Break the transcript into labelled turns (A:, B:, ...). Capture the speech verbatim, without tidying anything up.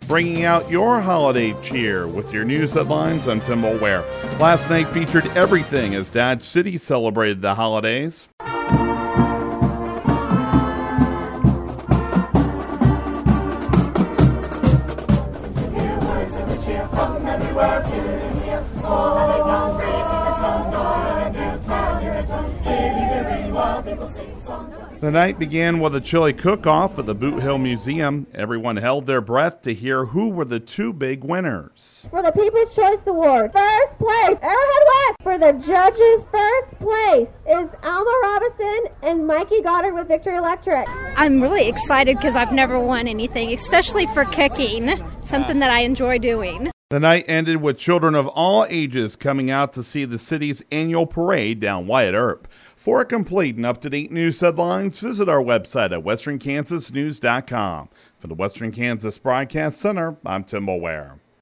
A: bringing out your holiday cheer with your news headlines. I'm Tim Mulware. Last night featured everything as Dodge City celebrated the holidays. The night began with a chili cook-off at the Boot Hill Museum. Everyone held their breath to hear who were the two big winners.
B: For the People's Choice Award, first place, Arrowhead West. For the judges, first place is Alma Robinson and Mikey Goddard with Victory Electric.
C: I'm really excited because I've never won anything, especially for cooking, something that I enjoy doing.
A: The night ended with children of all ages coming out to see the city's annual parade down Wyatt Earp. For a complete and up-to-date news headlines, visit our website at western kansas news dot com. For the Western Kansas Broadcast Center, I'm Tim Mulware.